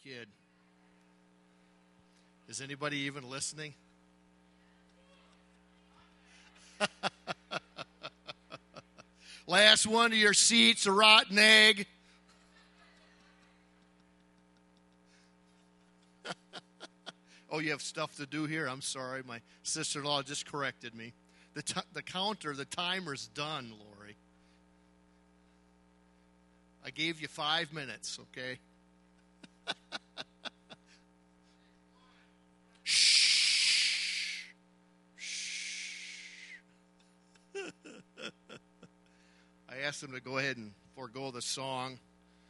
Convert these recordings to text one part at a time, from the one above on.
kid. Is anybody even listening? Last one of your seats, a rotten egg. Oh, you have stuff to do here? I'm sorry. My sister-in-law just corrected me. The counter, the timer's done, Lori. I gave you 5 minutes, okay? Shh. Shh. I asked them to go ahead and forego the song.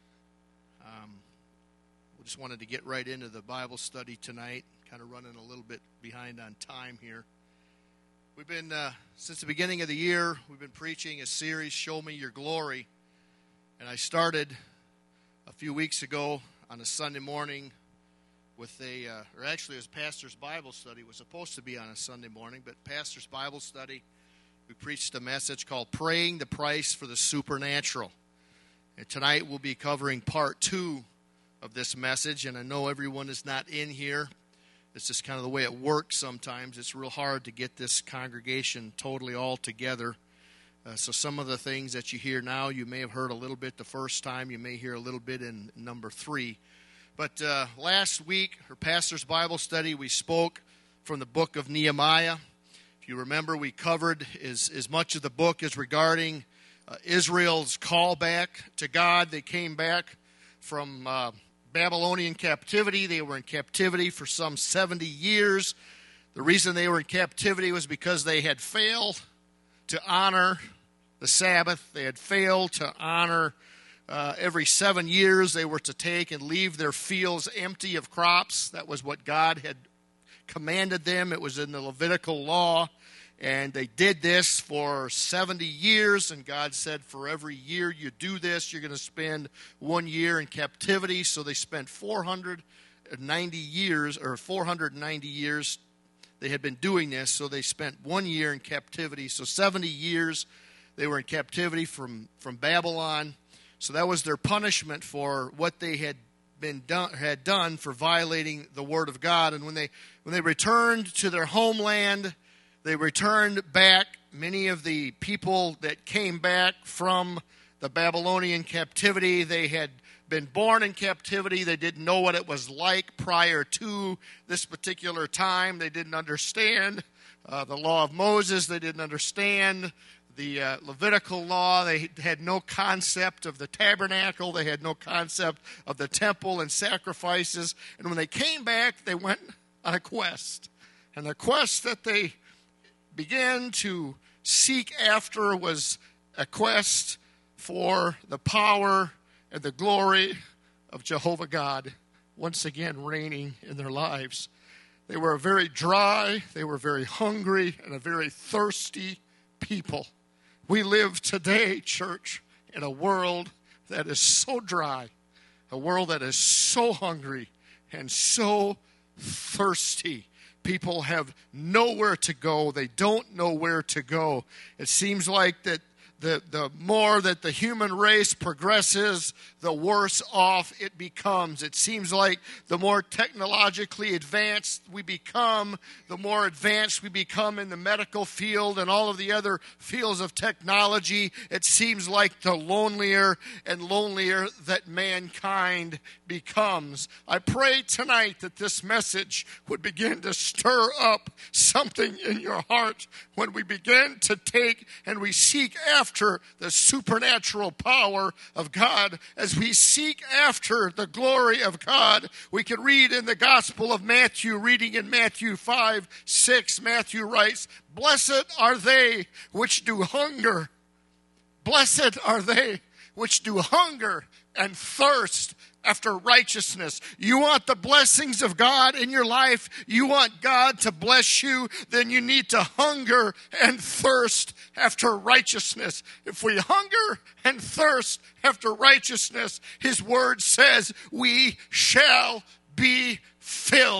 We just wanted to get right into the Bible study tonight. Kind of running a little bit behind on time here. We've been, since the beginning of the year, we've been preaching a series, Show Me Your Glory. And I started a few weeks ago on a Sunday morning with or actually it was Pastor's Bible Study. It was supposed to be on a Sunday morning, but Pastor's Bible Study, we preached a message called Praying the Price for the Supernatural. And tonight we'll be covering part 2 of this message, and I know everyone is not in here. It's just kind of the way it works sometimes. It's real hard to get this congregation totally all together. So some of the things that you hear now, you may have heard a little bit the first time. You may hear a little bit in number 3. But last week, our Pastor's Bible Study, we spoke from the book of Nehemiah. If you remember, we covered as much of the book as regarding Israel's callback to God. They came back from Babylonian captivity. They were in captivity for some 70 years. The reason they were in captivity was because they had failed to honor the Sabbath. They had failed to honor every 7 years they were to take and leave their fields empty of crops. That was what God had commanded them. It was in the Levitical law. And they did this for 70 years, and God said, for every year you do this, you're going to spend 1 year in captivity. So they spent 490 years they had been doing this, so they spent 1 year in captivity. So 70 years they were in captivity from Babylon. So that was their punishment for what they had done for violating the Word of God. And when they returned to their homeland, they returned back. Many of the people that came back from the Babylonian captivity, they had been born in captivity. They didn't know what it was like prior to this particular time. They didn't understand the law of Moses. They didn't understand the Levitical law. They had no concept of the tabernacle. They had no concept of the temple and sacrifices. And when they came back, they went on a quest. And the quest that they began to seek after was a quest for the power and the glory of Jehovah God once again reigning in their lives. They were a very dry, they were very hungry, and a very thirsty people. We live today, church, in a world that is so dry, a world that is so hungry and so thirsty. People have nowhere to go. They don't know where to go. It seems like that the more that the human race progresses, the worse off it becomes. It seems like the more technologically advanced we become, the more advanced we become in the medical field and all of the other fields of technology. It seems like the lonelier and lonelier that mankind becomes. I pray tonight that this message would begin to stir up something in your heart when we begin to take and we seek after the supernatural power of God. As we seek after the glory of God, we can read in the Gospel of Matthew, reading in Matthew 5:6, Matthew writes, "Blessed are they which do hunger. Blessed are they which do hunger and thirst after righteousness." You want the blessings of God in your life? You want God to bless you? Then you need to hunger and thirst after righteousness. If we hunger and thirst after righteousness, His Word says we shall be filled.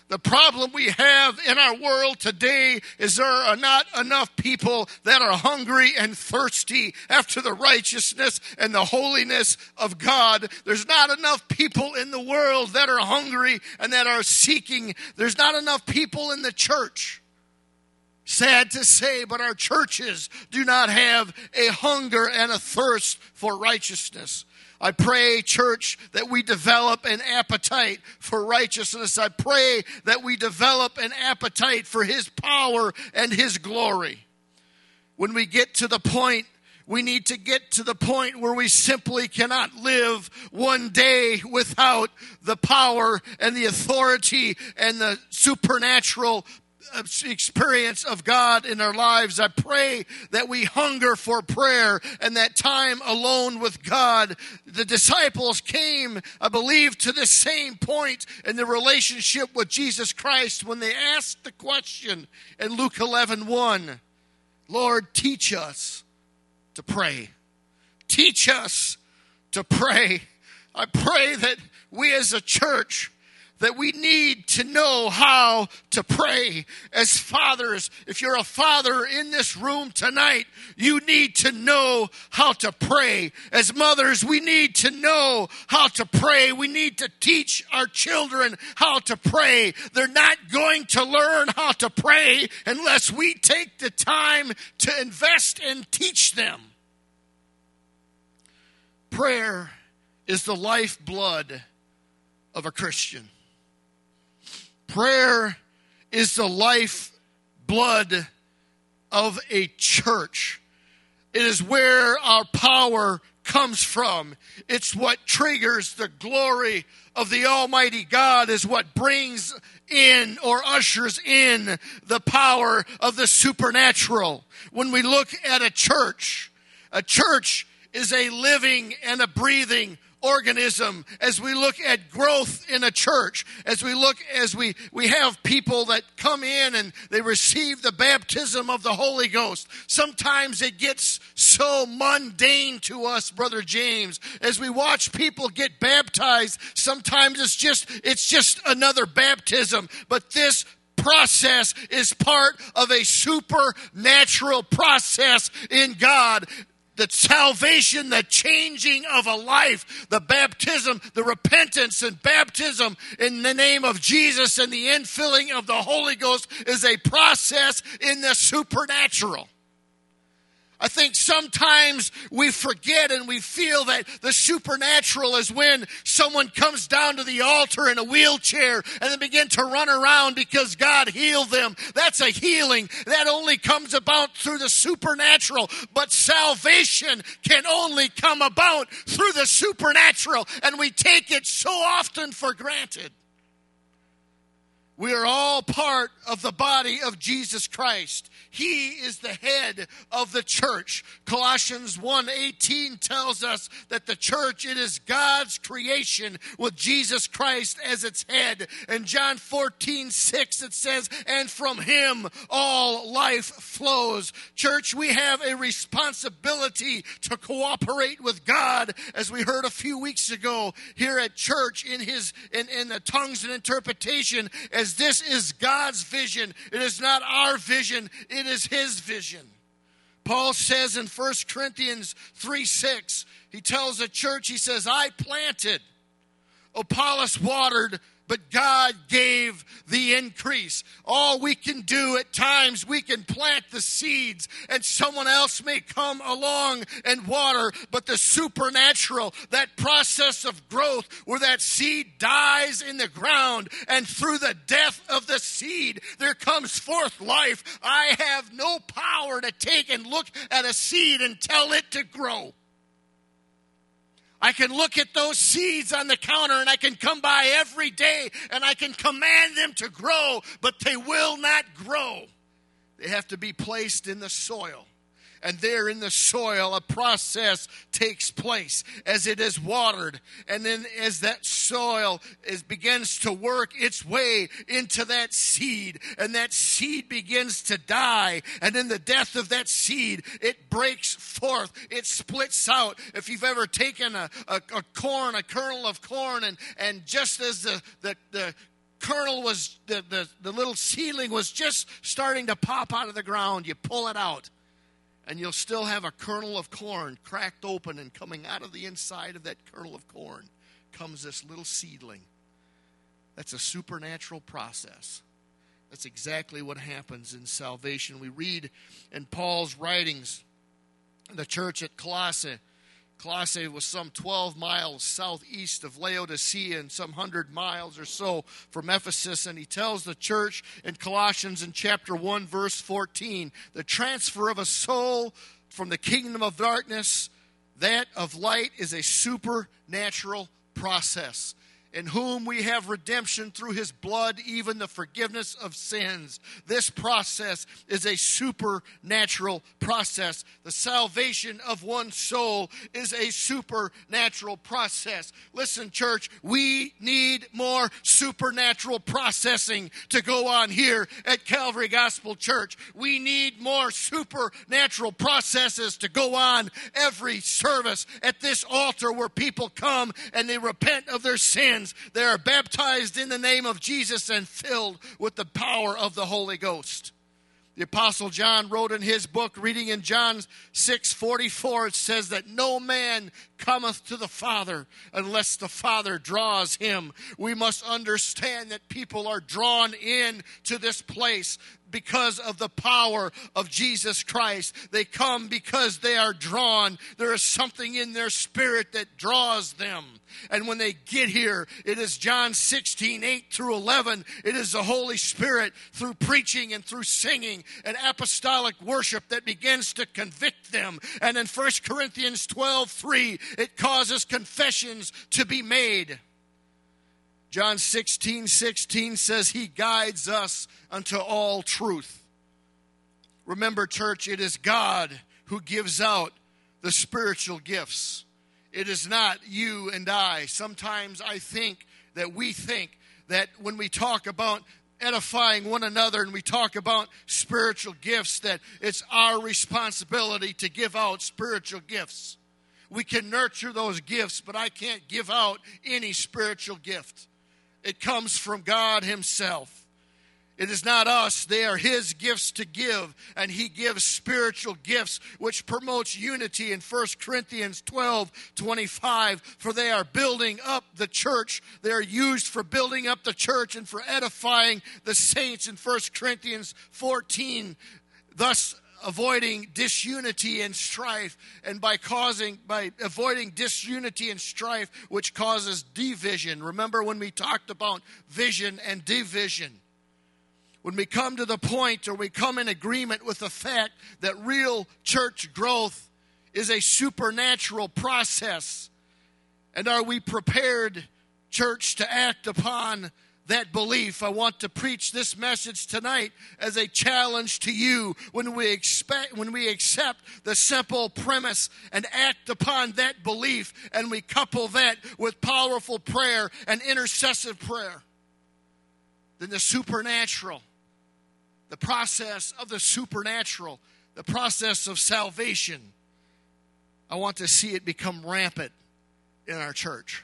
The problem we have in our world today is there are not enough people that are hungry and thirsty after the righteousness and the holiness of God. There's not enough people in the world that are hungry and that are seeking. There's not enough people in the church. Sad to say, but our churches do not have a hunger and a thirst for righteousness. I pray, church, that we develop an appetite for righteousness. I pray that we develop an appetite for His power and His glory. When we get to the point, we need to get to the point where we simply cannot live one day without the power and the authority and the supernatural experience of God in our lives. I pray that we hunger for prayer and that time alone with God. The disciples came, I believe, to the same point in the relationship with Jesus Christ when they asked the question in Luke 11:1, Lord, teach us to pray. Teach us to pray. I pray that we as a church, that we need to know how to pray. As fathers, if you're a father in this room tonight, you need to know how to pray. As mothers, we need to know how to pray. We need to teach our children how to pray. They're not going to learn how to pray unless we take the time to invest and teach them. Prayer is the lifeblood of a Christian. Prayer is the lifeblood of a church. It is where our power comes from. It's what triggers the glory of the Almighty God, is what brings in or ushers in the power of the supernatural. When we look at a church is a living and a breathing organism. As we look at growth in a church, as we have people that come in and they receive the baptism of the Holy Ghost. Sometimes it gets so mundane to us, Brother James. As we watch people get baptized, sometimes it's just another baptism. But this process is part of a supernatural process in God. The salvation, the changing of a life, the baptism, the repentance and baptism in the name of Jesus and the infilling of the Holy Ghost is a process in the supernatural. I think sometimes we forget and we feel that the supernatural is when someone comes down to the altar in a wheelchair and they begin to run around because God healed them. That's a healing. That only comes about through the supernatural. But salvation can only come about through the supernatural, and we take it so often for granted. We are all part of the body of Jesus Christ. He is the head of the church. Colossians 1:18 tells us that the church, it is God's creation with Jesus Christ as its head. And John 14:6 it says, and from Him all life flows. Church, we have a responsibility to cooperate with God, as we heard a few weeks ago here at church in the tongues and interpretation, as this is God's vision. It is not our vision. It is His vision. Paul says in 1 Corinthians 3:6, he tells the church, he says, I planted, Apollos watered, but God gave the increase. All we can do at times, we can plant the seeds and someone else may come along and water, but the supernatural, that process of growth where that seed dies in the ground and through the death of the seed, there comes forth life. I have no power to take and look at a seed and tell it to grow. I can look at those seeds on the counter and I can come by every day and I can command them to grow, but they will not grow. They have to be placed in the soil. And there in the soil, a process takes place as it is watered. And then as that soil begins to work its way into that seed, and that seed begins to die, and in the death of that seed, it breaks forth. It splits out. If you've ever taken a kernel of corn, and just as the kernel was, the little seedling was just starting to pop out of the ground, you pull it out, and you'll still have a kernel of corn cracked open, and coming out of the inside of that kernel of corn comes this little seedling. That's a supernatural process. That's exactly what happens in salvation. We read in Paul's writings, the church at Colossae. Colossae was some 12 miles southeast of Laodicea and some 100 miles or so from Ephesus. And he tells the church in Colossians in chapter 1, verse 14, the transfer of a soul from the kingdom of darkness, that of light, is a supernatural process, in whom we have redemption through his blood, even the forgiveness of sins. This process is a supernatural process. The salvation of one soul is a supernatural process. Listen, church, we need more supernatural processing to go on here at Calvary Gospel Church. We need more supernatural processes to go on every service at this altar, where people come and they repent of their sins. They are baptized in the name of Jesus and filled with the power of the Holy Ghost. The Apostle John wrote in his book, reading in John 6:44, it says that no man cometh to the Father unless the Father draws him. We must understand that people are drawn in to this place because of the power of Jesus Christ. They come because they are drawn. There is something in their spirit that draws them. And when they get here, it is John 16:8-11. It is the Holy Spirit, through preaching and through singing and apostolic worship, that begins to convict them. And in 1 Corinthians 12:3, it causes confessions to be made. John 16:16 says he guides us unto all truth. Remember, church, it is God who gives out the spiritual gifts. It is not you and I. Sometimes I think that we think that when we talk about edifying one another and we talk about spiritual gifts, that it's our responsibility to give out spiritual gifts. We can nurture those gifts, but I can't give out any spiritual gift. It comes from God himself. It is not us. They are his gifts to give, and he gives spiritual gifts, which promotes unity in 1 Corinthians 12:25. For they are building up the church. They are used for building up the church and for edifying the saints in 1 Corinthians 14. Thus, avoiding disunity and strife, and by avoiding disunity and strife, which causes division. Remember when we talked about vision and division? When we come to the point, or we come in agreement with the fact that real church growth is a supernatural process, and are we prepared, church, to act upon that belief? I want to preach this message tonight as a challenge to you when we accept the simple premise and act upon that belief, and we couple that with powerful prayer and intercessive prayer. Then the supernatural, the process of the supernatural, the process of salvation, I want to see it become rampant in our church.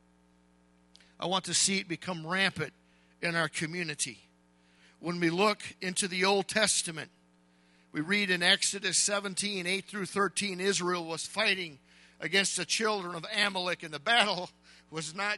I want to see it become rampant in our community. When we look into the Old Testament, we read in Exodus 17:8-13, Israel was fighting against the children of Amalek, and the battle was not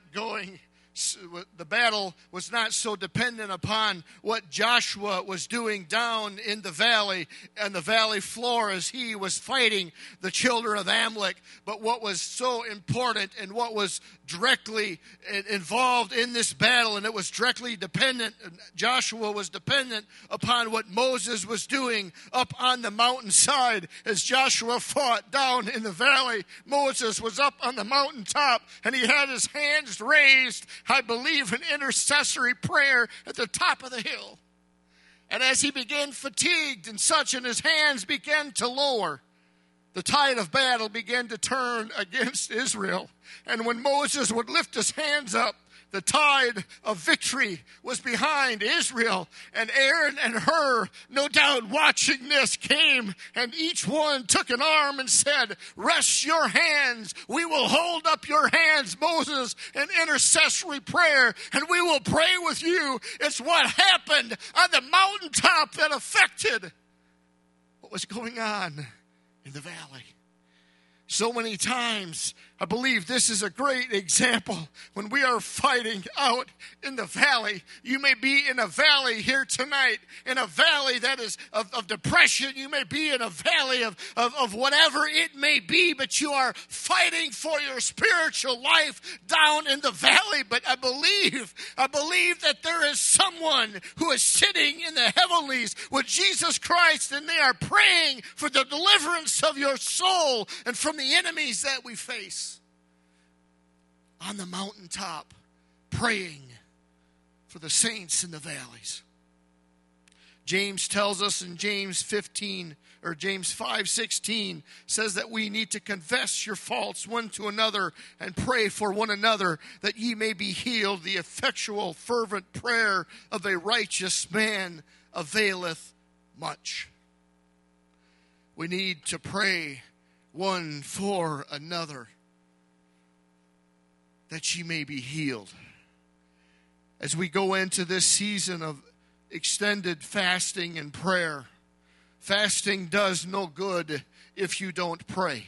so dependent upon what Joshua was doing down in the valley and the valley floor as he was fighting the children of Amalek. But what was so important and what was directly involved in this battle, and it was directly dependent, Joshua was dependent upon what Moses was doing up on the mountainside. As Joshua fought down in the valley, Moses was up on the mountaintop, and he had his hands raised, I believe, in intercessory prayer at the top of the hill. And as he began fatigued and such, and his hands began to lower, the tide of battle began to turn against Israel. And when Moses would lift his hands up, The tide of victory was behind Israel, and Aaron and Hur, no doubt watching this, came, and each one took an arm and said, "Rest your hands. We will hold up your hands, Moses, in intercessory prayer, and we will pray with you." It's what happened on the mountaintop that affected what was going on in the valley. So many times, I believe this is a great example. When we are fighting out in the valley, you may be in a valley here tonight, in a valley that is of depression. You may be in a valley of whatever it may be, but you are fighting for your spiritual life down in the valley. But I believe that there is someone who is sitting in the heavenlies with Jesus Christ, and they are praying for the deliverance of your soul and from the enemies that we face. On the mountaintop, praying for the saints in the valleys. James tells us in James 5:16 says that we need to confess your faults one to another and pray for one another that ye may be healed. The effectual fervent prayer of a righteous man availeth much. We need to pray one for another that ye may be healed. As we go into this season of extended fasting and prayer, fasting does no good if you don't pray.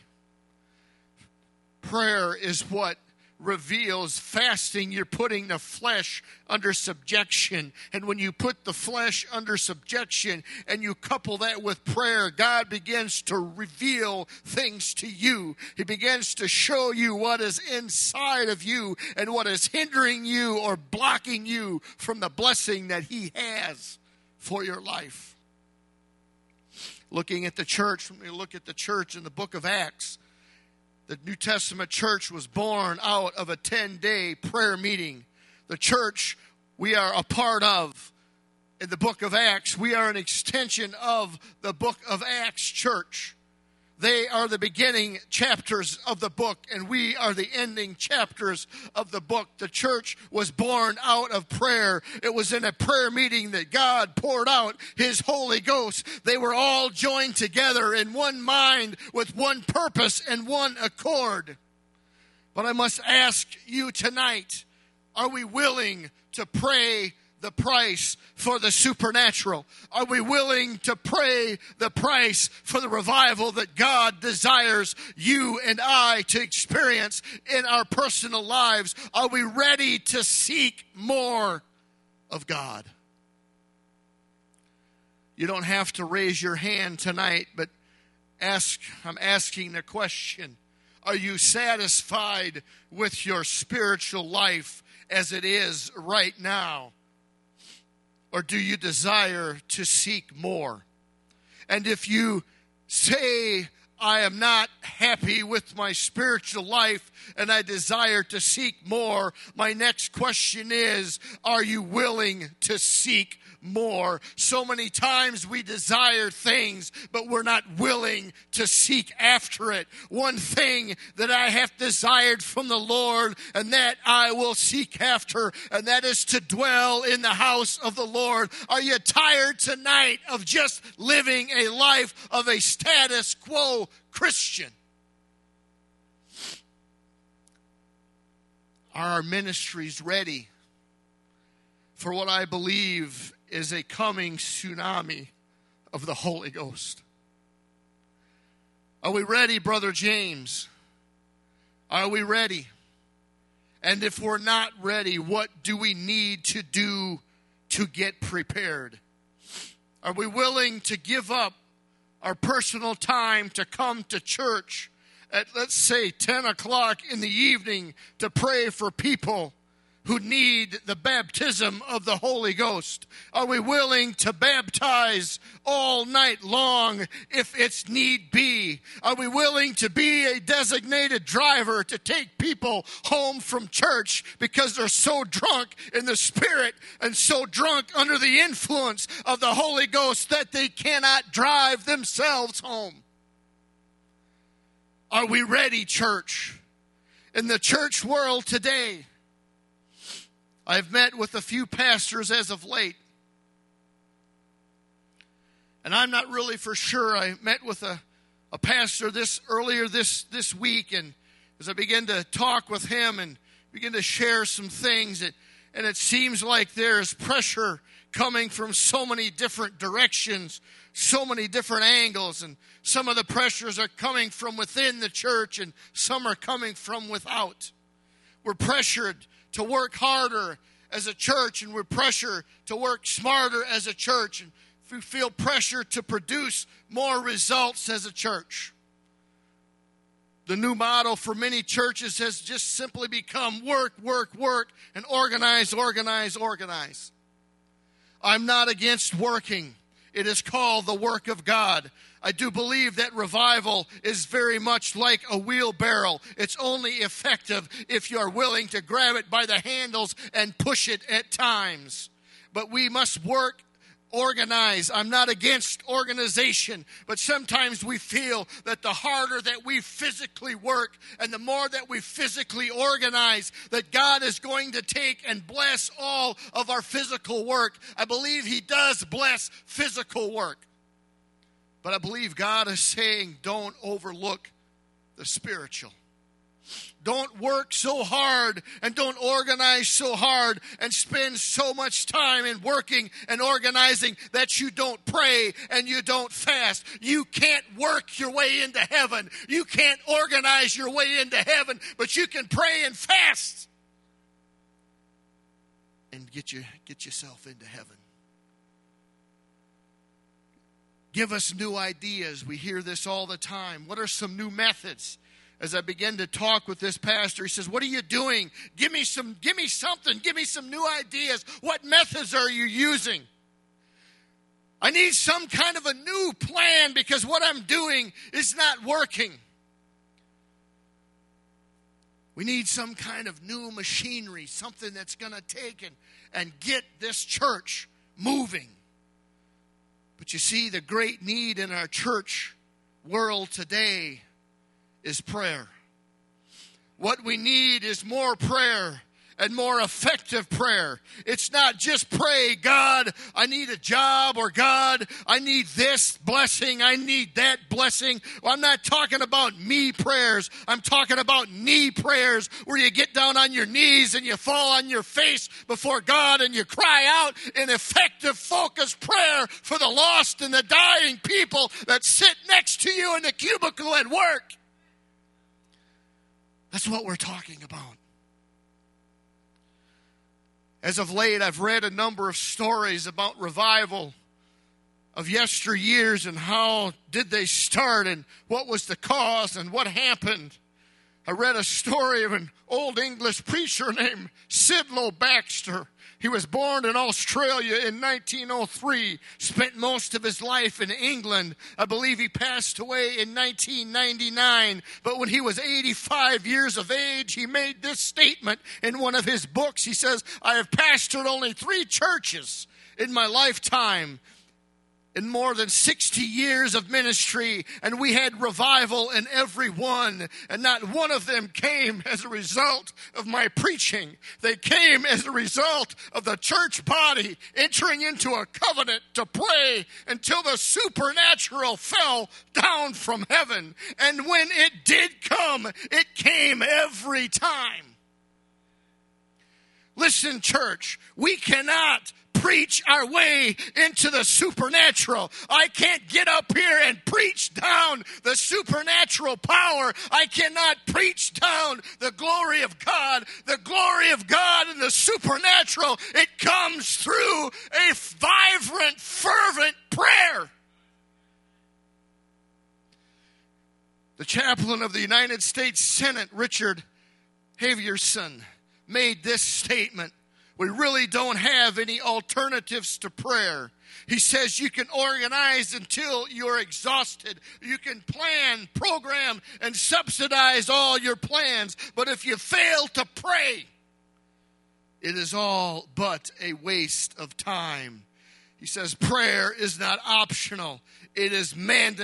Prayer is what reveals fasting. You're putting the flesh under subjection. And when you put the flesh under subjection and you couple that with prayer, God begins to reveal things to you. He begins to show you what is inside of you and what is hindering you or blocking you from the blessing that He has for your life. Looking at the church, when we look at the church in the book of Acts, the New Testament church was born out of a 10-day prayer meeting. The church we are a part of in the book of Acts, we are an extension of the book of Acts church. They are the beginning chapters of the book, and we are the ending chapters of the book. The church was born out of prayer. It was in a prayer meeting that God poured out His Holy Ghost. They were all joined together in one mind with one purpose and one accord. But I must ask you tonight, are we willing to pray the price for the supernatural? Are we willing to pay the price for the revival that God desires you and I to experience in our personal lives? Are we ready to seek more of God? You don't have to raise your hand tonight, but I'm asking the question, are you satisfied with your spiritual life as it is right now? Or do you desire to seek more? And if you say, I am not happy with my spiritual life and I desire to seek more, my next question is, are you willing to seek more? So many times we desire things, but we're not willing to seek after it. One thing that I have desired from the Lord, and that I will seek after, and that is to dwell in the house of the Lord. Are you tired tonight of just living a life of a status quo Christian? Are our ministries ready for what I believe is a coming tsunami of the Holy Ghost? Are we ready, Brother James? Are we ready? And if we're not ready, what do we need to do to get prepared? Are we willing to give up our personal time to come to church at, let's say, 10 o'clock in the evening to pray for people who need the baptism of the Holy Ghost? Are we willing to baptize all night long if it's need be? Are we willing to be a designated driver to take people home from church because they're so drunk in the Spirit and so drunk under the influence of the Holy Ghost that they cannot drive themselves home? Are we ready, church? In the church world today, I've met with a few pastors as of late. And I'm not really for sure. I met with a pastor earlier this week, and as I began to talk with him and begin to share some things, and it seems like there's pressure coming from so many different directions, so many different angles, and some of the pressures are coming from within the church and some are coming from without. We're pressured to work harder as a church, and we're pressured to work smarter as a church, and we feel pressure to produce more results as a church. The new model for many churches has just simply become work, work, work, and organize, organize, organize. I'm not against working. It is called the work of God. I do believe that revival is very much like a wheelbarrow. It's only effective if you are willing to grab it by the handles and push it at times. But we must work, organize. I'm not against organization, but sometimes we feel that the harder that we physically work and the more that we physically organize, that God is going to take and bless all of our physical work. I believe He does bless physical work. But I believe God is saying, don't overlook the spiritual. Don't work so hard and don't organize so hard and spend so much time in working and organizing that you don't pray and you don't fast. You can't work your way into heaven. You can't organize your way into heaven, but you can pray and fast and get yourself into heaven. Give us new ideas. We hear this all the time. What are some new methods? As I began to talk with this pastor, he says, what are you doing? Give me something. Give me some new ideas. What methods are you using? I need some kind of a new plan because what I'm doing is not working. We need some kind of new machinery, something that's going to take and get this church moving. But you see, the great need in our church world today is prayer. What we need is more prayer and more effective prayer. It's not just pray, God, I need a job, or God, I need this blessing, I need that blessing. Well, I'm not talking about me prayers. I'm talking about knee prayers where you get down on your knees and you fall on your face before God and you cry out in effective, focused prayer for the lost and the dying people that sit next to you in the cubicle at work. That's what we're talking about. As of late, I've read a number of stories about revival of yesteryears and how did they start and what was the cause and what happened. I read a story of an old English preacher named Sidlow Baxter. He was born in Australia in 1903, spent most of his life in England. I believe he passed away in 1999. But when he was 85 years of age, he made this statement in one of his books. He says, I have pastored only 3 churches in my lifetime. In more than 60 years of ministry, and we had revival in every one, and not one of them came as a result of my preaching. They came as a result of the church body entering into a covenant to pray until the supernatural fell down from heaven. And when it did come, it came every time. Listen, church, we cannot preach our way into the supernatural. I can't get up here and preach down the supernatural power. I cannot preach down the glory of God. The glory of God and the supernatural, it comes through a vibrant, fervent prayer. The chaplain of the United States Senate, Richard Havierson, made this statement. We really don't have any alternatives to prayer. He says you can organize until you're exhausted. You can plan, program, and subsidize all your plans. But if you fail to pray, it is all but a waste of time. He says prayer is not optional. It is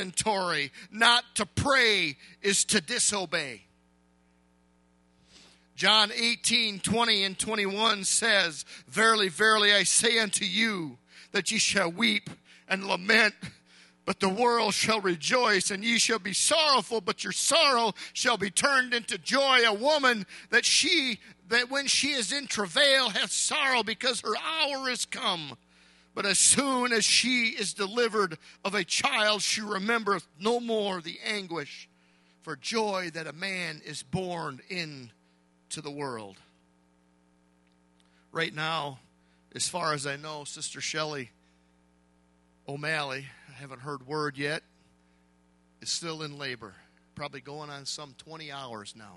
mandatory. Not to pray is to disobey. John 18:20 and 21 says, Verily, verily, I say unto you, that ye shall weep and lament, but the world shall rejoice, and ye shall be sorrowful, but your sorrow shall be turned into joy. A woman that when she is in travail hath sorrow, because her hour is come. But as soon as she is delivered of a child, she remembereth no more the anguish for joy that a man is born into the world. Right now, as far as I know, Sister Shelley O'Malley, I haven't heard word yet, is still in labor. Probably going on some 20 hours now.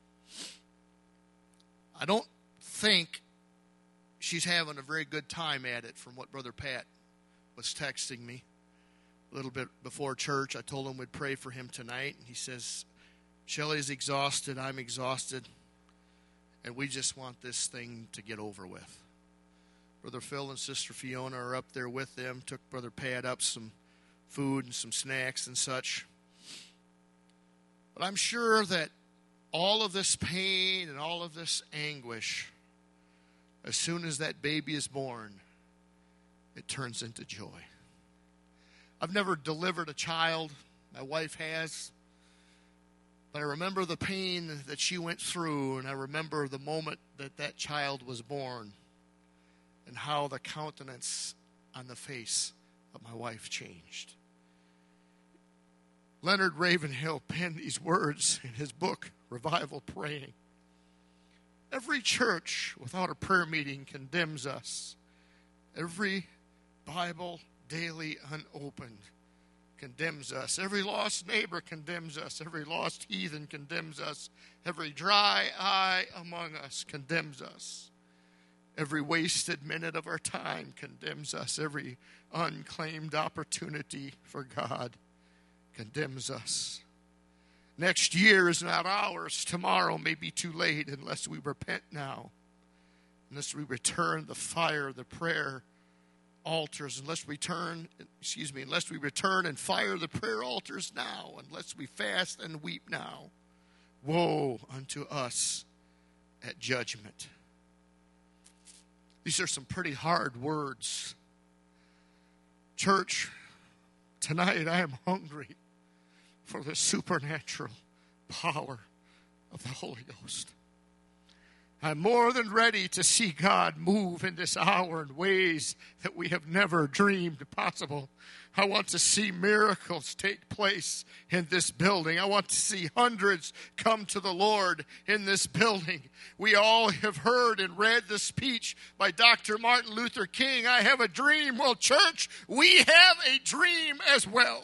I don't think she's having a very good time at it, from what Brother Pat was texting me a little bit before church. I told him we'd pray for him tonight. He says, Shelley's exhausted, I'm exhausted, and we just want this thing to get over with. Brother Phil and Sister Fiona are up there with them. Took Brother Pat up some food and some snacks and such. But I'm sure that all of this pain and all of this anguish, as soon as that baby is born, it turns into joy. I've never delivered a child. My wife has. But I remember the pain that she went through, and I remember the moment that that child was born and how the countenance on the face of my wife changed. Leonard Ravenhill penned these words in his book, Revival Praying. Every church without a prayer meeting condemns us. Every Bible daily unopened condemns us. Every lost neighbor condemns us. Every lost heathen condemns us. Every dry eye among us condemns us. Every wasted minute of our time condemns us. Every unclaimed opportunity for God condemns us. Next year is not ours. Tomorrow may be too late unless we repent now. Unless we return the fire, the prayer altars, unless we return and fire the prayer altars now, unless we fast and weep now. Woe unto us at judgment. These are some pretty hard words. Church, tonight I am hungry for the supernatural power of the Holy Ghost. I'm more than ready to see God move in this hour in ways that we have never dreamed possible. I want to see miracles take place in this building. I want to see hundreds come to the Lord in this building. We all have heard and read the speech by Dr. Martin Luther King, I have a dream. Well, church, we have a dream as well.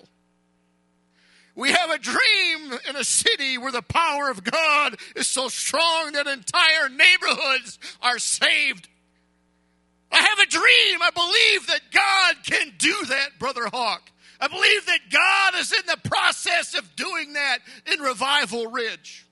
We have a dream in a city where the power of God is so strong that entire neighborhoods are saved. I have a dream. I believe that God can do that, Brother Hawk. I believe that God is in the process of doing that in Revival Ridge.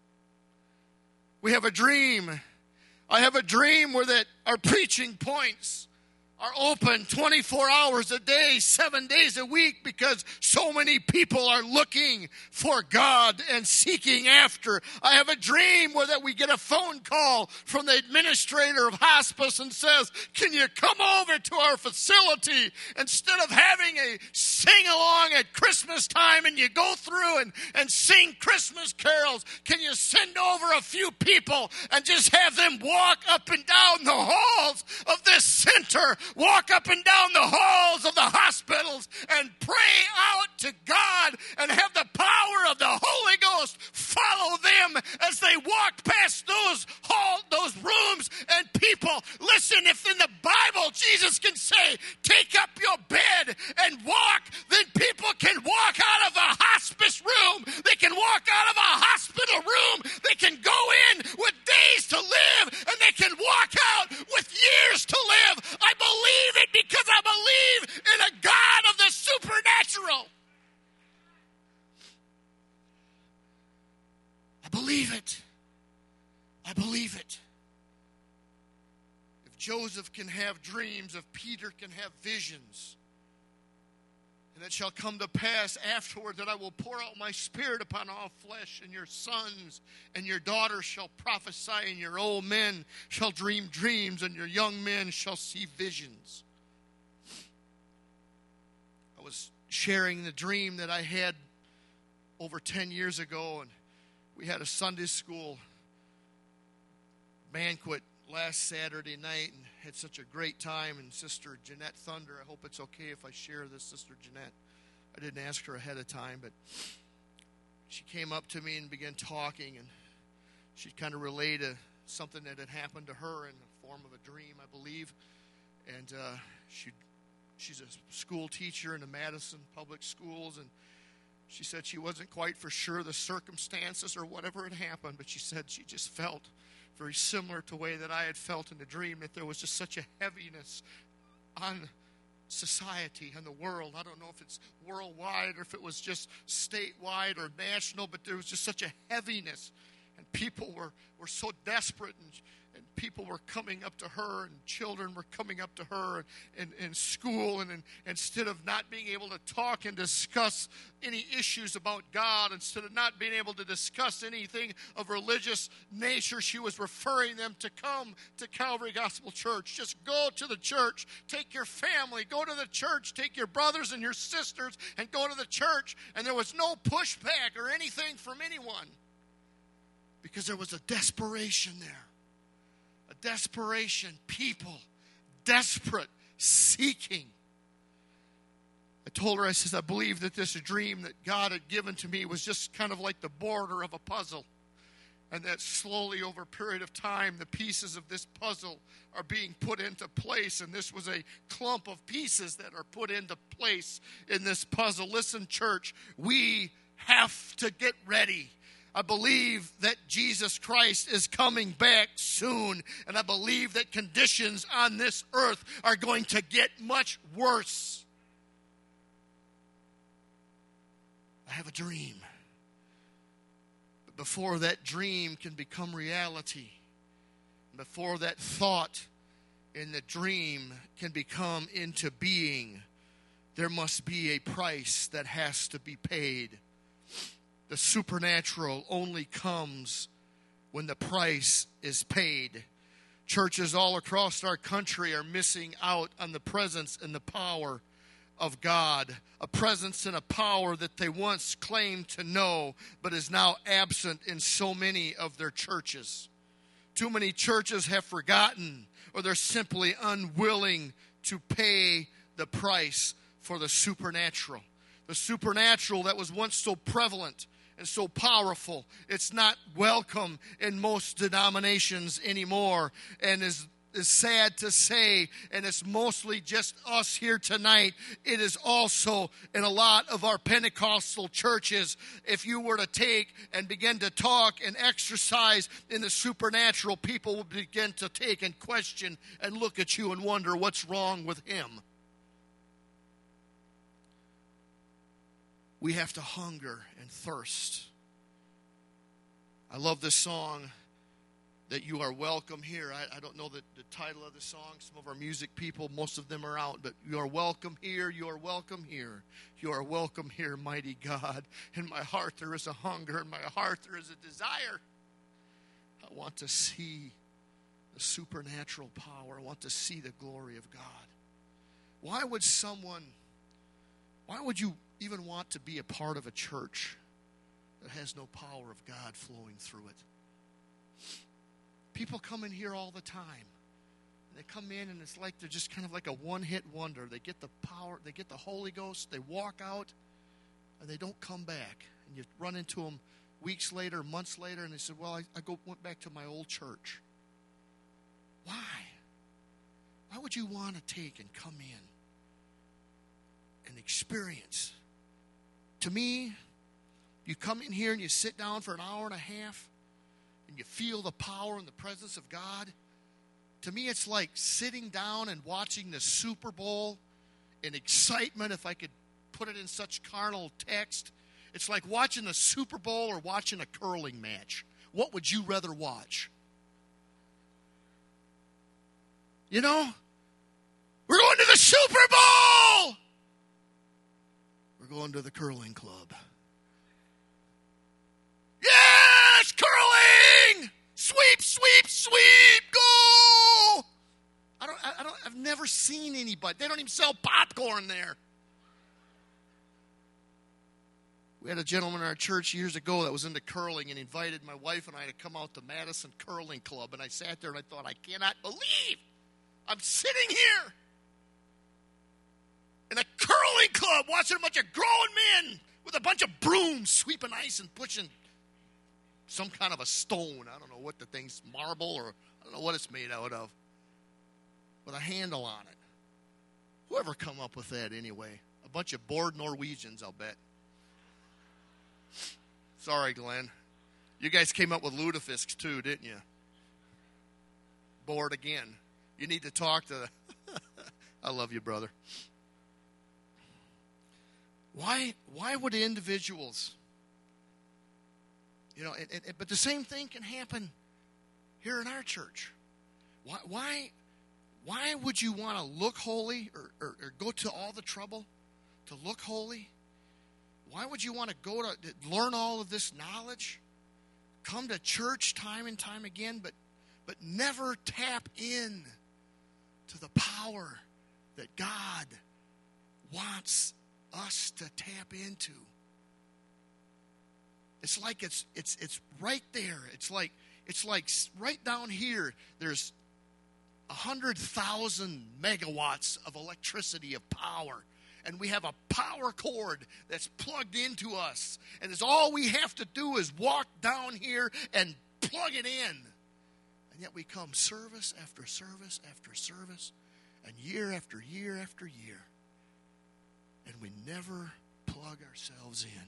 We have a dream. I have a dream where that our preaching points are open 24 hours a day, 7 days a week, because so many people are looking for God and seeking after. I have a dream where that we get a phone call from the administrator of hospice and says, can you come over to our facility instead of having a sing-along at Christmas time and you go through and sing Christmas carols, can you send over a few people and just have them walk up and down the halls of this center, walk up and down the halls of the hospitals and pray out to God and have the power of the Holy Ghost follow them as they walk past those rooms and people. Listen, if in the Bible Jesus can say, take up your bed and walk, then people can walk out of a hospice room. They can walk out of a hospital room. They can go in with days to live, and they can walk out with years to live. I believe it because I believe in a God of the supernatural. I believe it. I believe it. If Joseph can have dreams, if Peter can have visions, And it shall come to pass afterward that I will pour out my Spirit upon all flesh, and your sons and your daughters shall prophesy, and your old men shall dream dreams, and your young men shall see visions. I was sharing the dream that I had over 10 years ago, and we had a Sunday school banquet last Saturday night and had such a great time. And Sister Jeanette Thunder, I hope it's okay if I share this, Sister Jeanette. I didn't ask her ahead of time, but she came up to me and began talking, and she kind of relayed something that had happened to her in the form of a dream, I believe. And she's a school teacher in the Madison Public Schools, and she said she wasn't quite for sure the circumstances or whatever had happened, but she said she just felt very similar to the way that I had felt in the dream, that there was just such a heaviness on society and the world. I don't know if it's worldwide or if it was just statewide or national, but there was just such a heaviness, and people were so desperate, and people were coming up to her, and children were coming up to her in school, and instead of not being able to talk and discuss any issues about God, instead of not being able to discuss anything of religious nature, she was referring them to come to Calvary Gospel Church. Just go to the church, take your family, go to the church, take your brothers and your sisters, and go to the church. And there was no pushback or anything from anyone, because there was a desperation there. A desperation, people, desperate, seeking. I told her, I said, I believe that this dream that God had given to me was just kind of like the border of a puzzle. And that slowly over a period of time, the pieces of this puzzle are being put into place. And this was a clump of pieces that are put into place in this puzzle. Listen, church, we have to get ready. I believe that Jesus Christ is coming back soon, and I believe that conditions on this earth are going to get much worse. I have a dream. But before that dream can become reality, before that thought in the dream can become into being, there must be a price that has to be paid. The supernatural only comes when the price is paid. Churches all across our country are missing out on the presence and the power of God. A presence and a power that they once claimed to know, but is now absent in so many of their churches. Too many churches have forgotten, or they're simply unwilling to pay the price for the supernatural. The supernatural that was once so prevalent and so powerful, it's not welcome in most denominations anymore, and is sad to say, and it's mostly just us here tonight. It is also in a lot of our Pentecostal churches. If you were to take and begin to talk and exercise in the supernatural, people will begin to take and question and look at you and wonder what's wrong with him. We have to hunger and thirst. I love this song, that you are welcome here. I don't know the title of the song. Some of our music people, most of them are out, but you are welcome here, you are welcome here. You are welcome here, mighty God. In my heart there is a hunger, in my heart there is a desire. I want to see the supernatural power. I want to see the glory of God. Why would you even want to be a part of a church that has no power of God flowing through it? People come in here all the time. They come in and it's like they're just kind of like a one-hit wonder. They get the power, they get the Holy Ghost, they walk out, and they don't come back. And you run into them weeks later, months later, and they said, well, I went back to my old church. Why? Why would you want to take and come in and experience? To me, you come in here and you sit down for an hour and a half and you feel the power and the presence of God. To me, it's like sitting down and watching the Super Bowl in excitement, if I could put it in such carnal text. It's like watching the Super Bowl or watching a curling match. What would you rather watch? You know? We're going to the Super Bowl! going to the curling club. Yes, curling! Sweep, sweep, sweep, go! I've never seen anybody. They don't even sell popcorn there. We had a gentleman in our church years ago that was into curling and invited my wife and I to come out to Madison Curling Club. And I sat there and I thought, I cannot believe I'm sitting here in a curling club watching a bunch of grown men with a bunch of brooms sweeping ice and pushing some kind of a stone. I don't know what the thing's, marble, or I don't know what it's made out of, with a handle on it. Whoever come up with that anyway? A bunch of bored Norwegians, I'll bet. Sorry, Glenn. You guys came up with lutefisk too, didn't you? Bored again. You need to talk to I love you, brother. Why would individuals, but the same thing can happen here in our church. Why would you want to look holy or go to all the trouble to look holy? Why would you want to go to learn all of this knowledge, come to church time and time again, but never tap in to the power that God wants us to tap into? It's like it's right there. It's like right down here. There's 100,000 megawatts of electricity, of power. And we have a power cord that's plugged into us. And it's all we have to do is walk down here and plug it in. And yet we come service after service after service, and year after year after year. And we never plug ourselves in.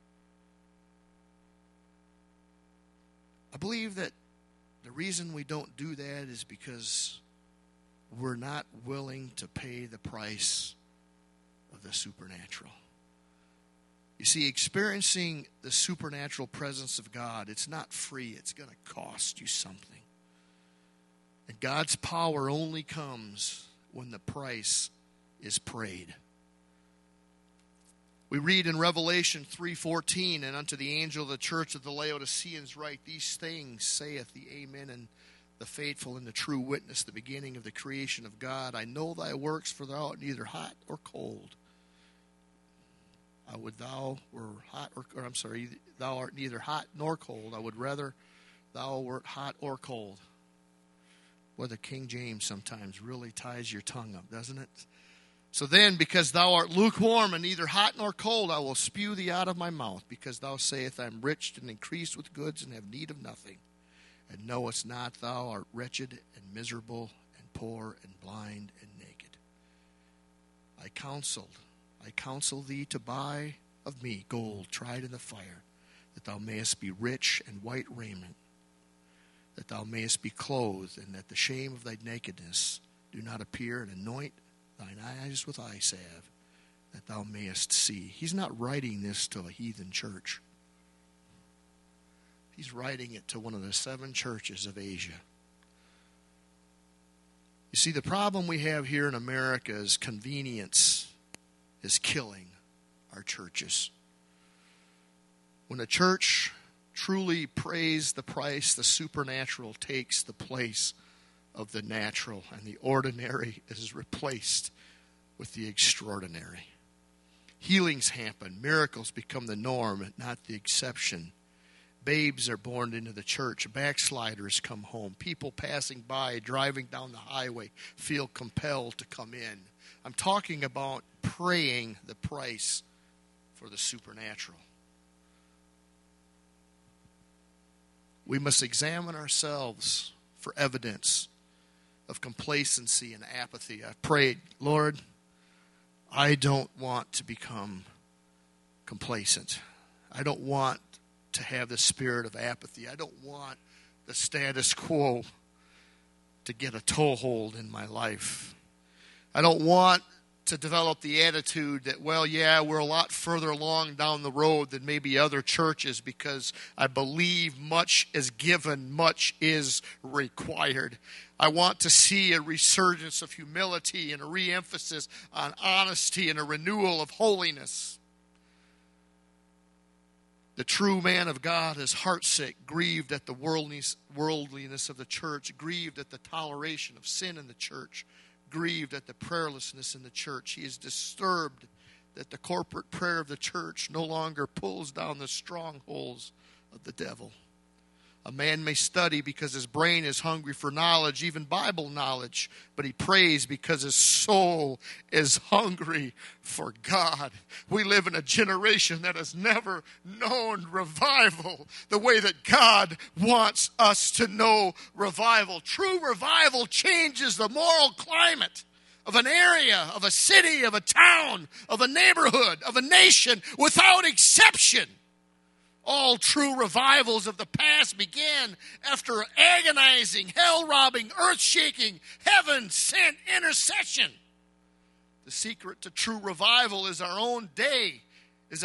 I believe that the reason we don't do that is because we're not willing to pay the price of the supernatural. You see, experiencing the supernatural presence of God, it's not free. It's going to cost you something. And God's power only comes when the price is paid. We read in Revelation 3:14, and unto the angel of the church of the Laodiceans write, these things saith the Amen and the faithful and the true witness, the beginning of the creation of God. I know thy works, for thou art neither hot or cold. I would thou were hot, thou art neither hot nor cold. I would rather thou wert hot or cold. Well, the King James sometimes really ties your tongue up, doesn't it? So then, because thou art lukewarm and neither hot nor cold, I will spew thee out of my mouth, because thou sayest, I am rich and increased with goods and have need of nothing. And knowest not thou art wretched and miserable and poor and blind and naked. I counsel thee to buy of me gold tried in the fire, that thou mayest be rich, and white raiment, that thou mayest be clothed, and that the shame of thy nakedness do not appear, and anoint thine eyes with eye salve, that thou mayest see. He's not writing this to a heathen church. He's writing it to one of the 7 churches of Asia. You see, the problem we have here in America is convenience is killing our churches. When a church truly prays the price, the supernatural takes the place of the natural, and the ordinary is replaced with the extraordinary. Healings happen. Miracles become the norm, not the exception. Babes are born into the church. Backsliders come home. People passing by, driving down the highway, feel compelled to come in. I'm talking about praying the price for the supernatural. We must examine ourselves for evidence of complacency and apathy. I've prayed, Lord, I don't want to become complacent. I don't want to have the spirit of apathy. I don't want the status quo to get a toehold in my life. I don't want to develop the attitude that, well, yeah, we're a lot further along down the road than maybe other churches, because I believe much is given, much is required. I want to see a resurgence of humility and a re-emphasis on honesty and a renewal of holiness. The true man of God is heartsick, grieved at the worldliness of the church, grieved at the toleration of sin in the church, grieved at the prayerlessness in the church. He is disturbed that the corporate prayer of the church no longer pulls down the strongholds of the devil. A man may study because his brain is hungry for knowledge, even Bible knowledge, but he prays because his soul is hungry for God. We live in a generation that has never known revival the way that God wants us to know revival. True revival changes the moral climate of an area, of a city, of a town, of a neighborhood, of a nation, without exception. All true revivals of the past began after agonizing, hell-robbing, earth-shaking, heaven-sent intercession. The secret to true revival is our own day, is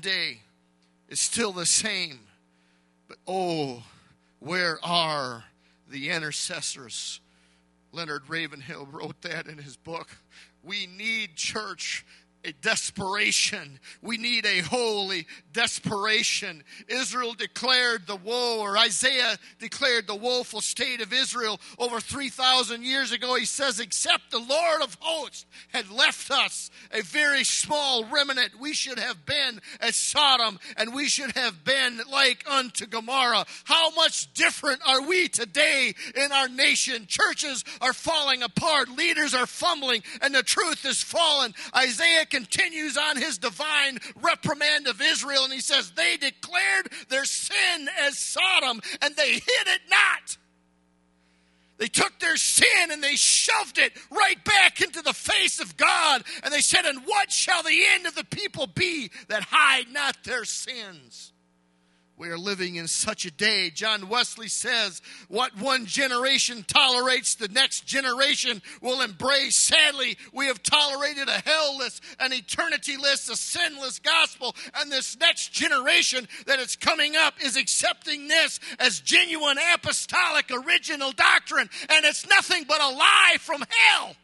still the same. But oh, where are the intercessors? Leonard Ravenhill wrote that in his book. We need, church, a desperation. We need a holy desperation. Israel declared the woe, or Isaiah declared the woeful state of Israel over 3,000 years ago. He says, except the Lord of hosts had left us a very small remnant, we should have been as Sodom, and we should have been like unto Gomorrah. How much different are we today in our nation? Churches are falling apart. Leaders are fumbling, and the truth is fallen. Isaiah continues on his divine reprimand of Israel, and he says, they declared their sin as Sodom, and they hid it not. They took their sin and they shoved it right back into the face of God, and they said, and what shall the end of the people be that hide not their sins? We are living in such a day. John Wesley says, what one generation tolerates, the next generation will embrace. Sadly, we have tolerated a hell-less, an eternity-less, a sinless gospel. And this next generation that is coming up is accepting this as genuine apostolic original doctrine. And it's nothing but a lie from hell.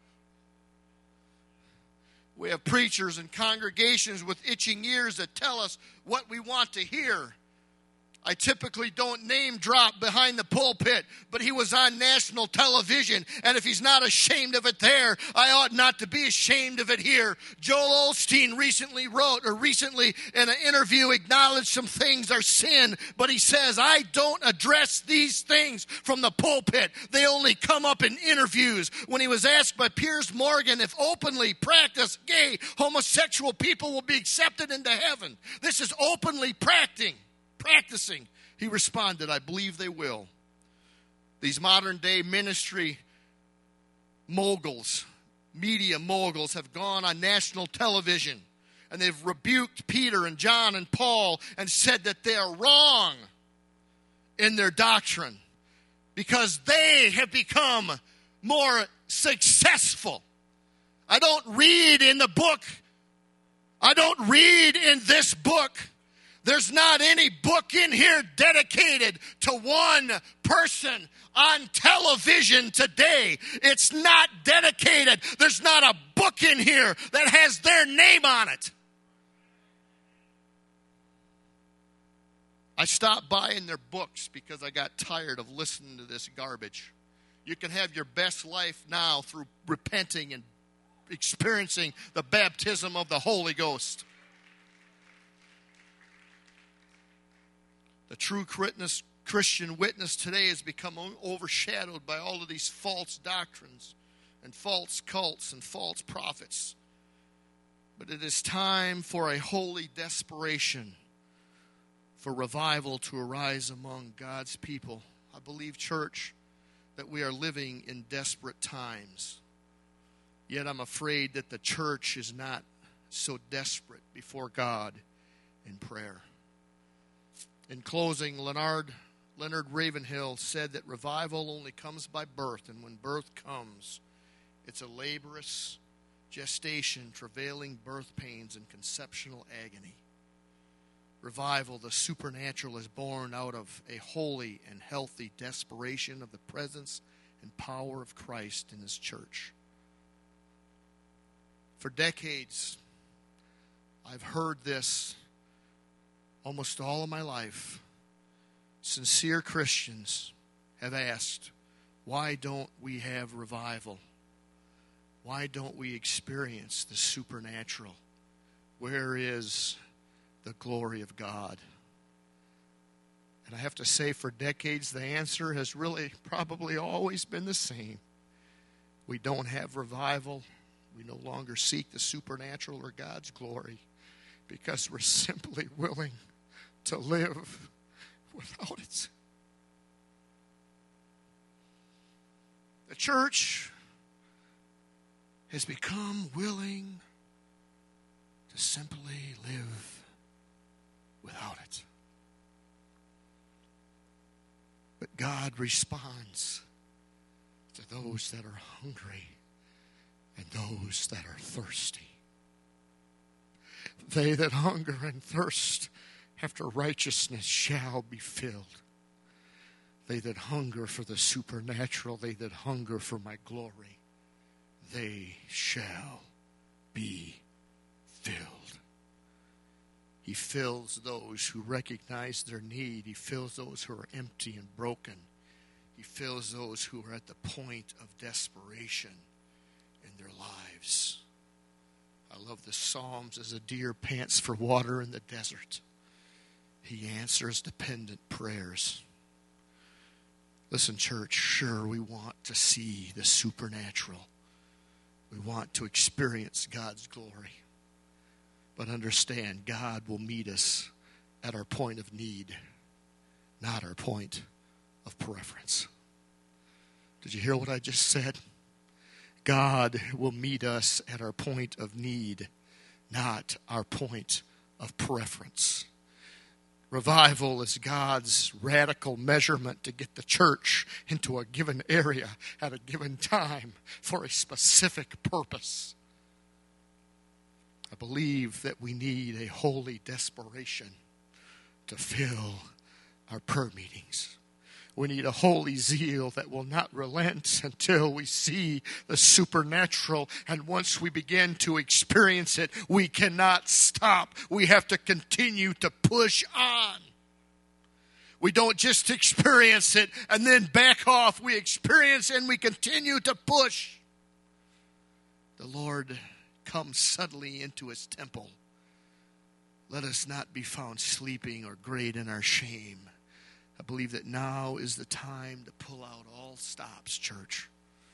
We have preachers and congregations with itching ears that tell us what we want to hear. I typically don't name drop behind the pulpit, but he was on national television, and if he's not ashamed of it there, I ought not to be ashamed of it here. Joel Osteen recently in an interview acknowledged some things are sin, but he says, I don't address these things from the pulpit. They only come up in interviews. When he was asked by Piers Morgan if openly practiced gay homosexual people will be accepted into heaven, this is openly practicing. He responded, I believe they will. These modern day ministry moguls, media moguls, have gone on national television and they've rebuked Peter and John and Paul and said that they are wrong in their doctrine because they have become more successful. I don't read in this book. There's not any book in here dedicated to one person on television today. It's not dedicated. There's not a book in here that has their name on it. I stopped buying their books because I got tired of listening to this garbage. You can have your best life now through repenting and experiencing the baptism of the Holy Ghost. The true Christian witness today has become overshadowed by all of these false doctrines and false cults and false prophets. But it is time for a holy desperation, for revival to arise among God's people. I believe, church, that we are living in desperate times. Yet I'm afraid that the church is not so desperate before God in prayer. In closing, Leonard Ravenhill said that revival only comes by birth, and when birth comes, it's a laborious gestation, travailing birth pains, and conceptional agony. Revival, the supernatural, is born out of a holy and healthy desperation of the presence and power of Christ in His church. For decades, I've heard this almost all of my life, sincere Christians have asked, why don't we have revival? Why don't we experience the supernatural? Where is the glory of God? And I have to say, for decades, the answer has really probably always been the same. We don't have revival. We no longer seek the supernatural or God's glory because we're simply willing to live without it. The church has become willing to simply live without it. But God responds to those that are hungry and those that are thirsty. They that hunger and thirst after righteousness shall be filled. They that hunger for the supernatural, they that hunger for my glory, they shall be filled. He fills those who recognize their need. He fills those who are empty and broken. He fills those who are at the point of desperation in their lives. I love the Psalms. As a deer pants for water in the desert, He answers dependent prayers. Listen, church, sure, we want to see the supernatural. We want to experience God's glory. But understand, God will meet us at our point of need, not our point of preference. Did you hear what I just said? God will meet us at our point of need, not our point of preference. Revival is God's radical measurement to get the church into a given area at a given time for a specific purpose. I believe that we need a holy desperation to fill our prayer meetings. We need a holy zeal that will not relent until we see the supernatural. And once we begin to experience it, we cannot stop. We have to continue to push on. We don't just experience it and then back off. We experience and we continue to push. The Lord comes suddenly into His temple. Let us not be found sleeping or great in our shame. I believe that now is the time to pull out all stops, church.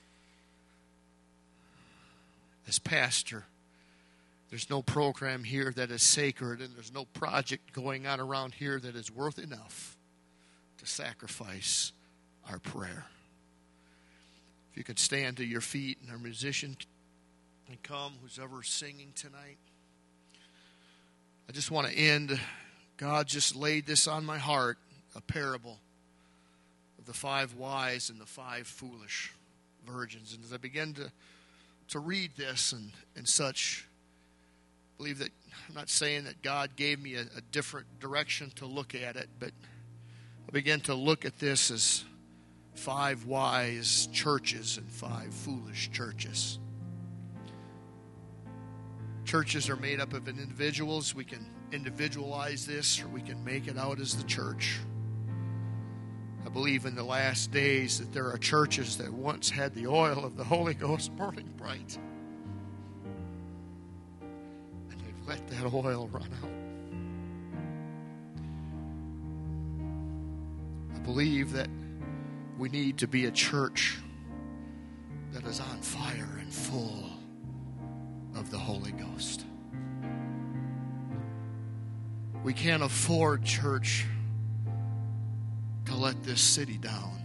As pastor, there's no program here that is sacred, and there's no project going on around here that is worth enough to sacrifice our prayer. If you could stand to your feet, and our musician can come, who's ever singing tonight. I just want to end. God just laid this on my heart. A parable of the 5 wise and the 5 foolish virgins. And as I began to read this and such, I believe that I'm not saying that God gave me a different direction to look at it, but I began to look at this as 5 wise churches and 5 foolish churches. Churches are made up of individuals. We can individualize this, or we can make it out as the church. I believe in the last days that there are churches that once had the oil of the Holy Ghost burning bright, and they've let that oil run out. I believe that we need to be a church that is on fire and full of the Holy Ghost. We can't afford, church, to let this city down.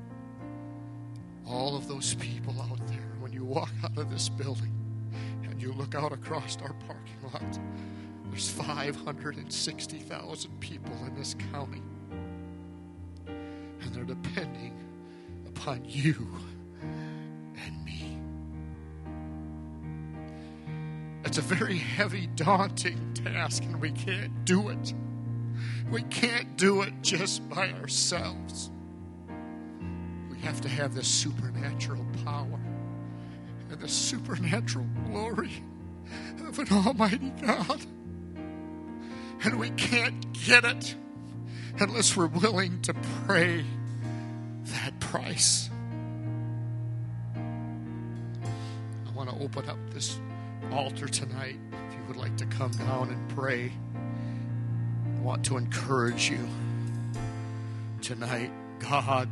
All of those people out there, when you walk out of this building and you look out across our parking lot, there's 560,000 people in this county, and they're depending upon you and me. It's a very heavy, daunting task, and we can't do it. We can't do it just by ourselves. We have to have the supernatural power and the supernatural glory of an almighty God. And we can't get it unless we're willing to pay that price. I want to open up this altar tonight. If you would like to come down and pray, I want to encourage you tonight. God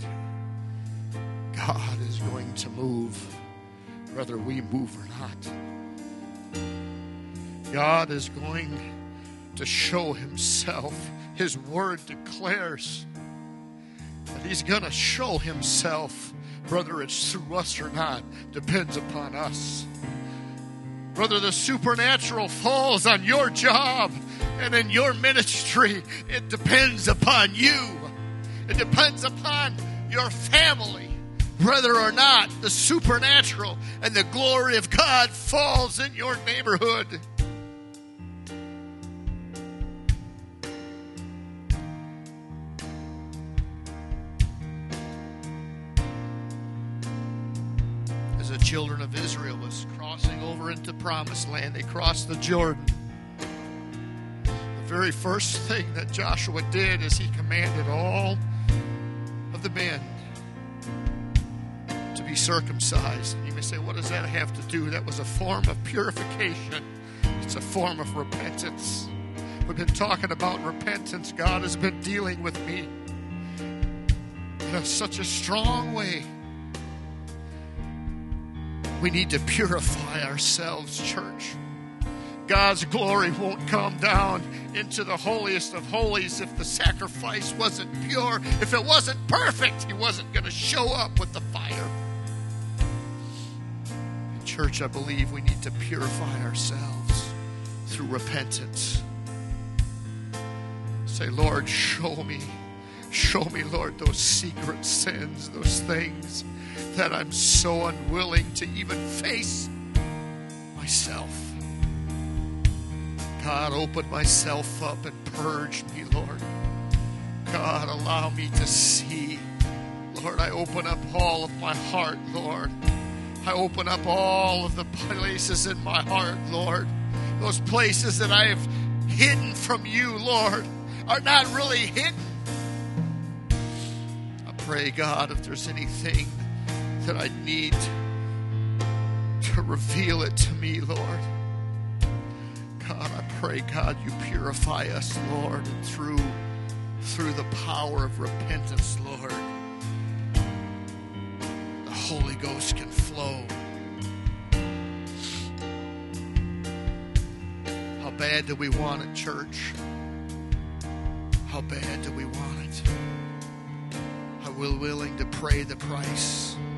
is going to move, whether we move or not. God is going to show himself. His word declares that he's going to show himself, whether it's through us or not, depends upon us. Whether the supernatural falls on your job and in your ministry, it depends upon you. It depends upon your family, whether or not the supernatural and the glory of God falls in your neighborhood. As the children of Israel was crossing over into Promised Land, they crossed the Jordan. The very first thing that Joshua did is he commanded all of the men to be circumcised. And you may say, what does that have to do? That was a form of purification. It's a form of repentance. We've been talking about repentance. God has been dealing with me in such a strong way. We need to purify ourselves, church. God's glory won't come down into the holiest of holies if the sacrifice wasn't pure. If it wasn't perfect, he wasn't going to show up with the fire. In church, I believe we need to purify ourselves through repentance. Say, Lord, show me, Lord, those secret sins, those things that I'm so unwilling to even face myself. God, open myself up and purge me, Lord. God, allow me to see. Lord, I open up all of my heart, Lord. I open up all of the places in my heart, Lord. Those places that I have hidden from you, Lord, are not really hidden. I pray, God, if there's anything that I need to reveal it to me, Lord. God, I pray, God, you purify us, Lord, and through the power of repentance, Lord, the Holy Ghost can flow. How bad do we want it, church? How bad do we want it? Are we willing to pay the price?